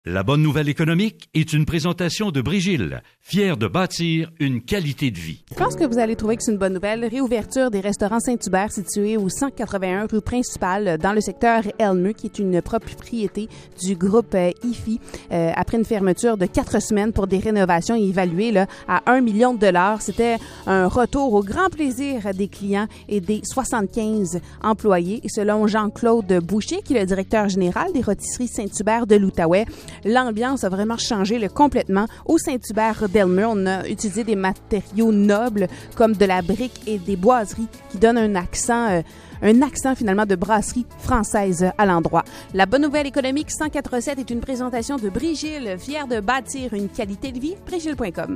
La bonne nouvelle économique est une présentation de Brigil, fière de bâtir une qualité de vie. Je pense que vous allez trouver que c'est une bonne nouvelle. Réouverture des restaurants Saint-Hubert situés au 181 rue principale dans le secteur Elmeux, qui est une propriété du groupe IFI, après une fermeture de 4 semaines pour des rénovations évaluées là, à 1 million de dollars. C'était un retour au grand plaisir des clients et des 75 employés. Et selon Jean-Claude Boucher, qui est le directeur général des rôtisseries Saint-Hubert de l'Outaouais, l'ambiance a vraiment changé complètement. Au Saint-Hubert d'Elmeux, on a utilisé des matériaux nobles comme de la brique et des boiseries qui donnent un accent finalement de brasserie française à l'endroit. La bonne nouvelle économique 104.7 est une présentation de Brigil, fière de bâtir une qualité de vie. Brigil.com.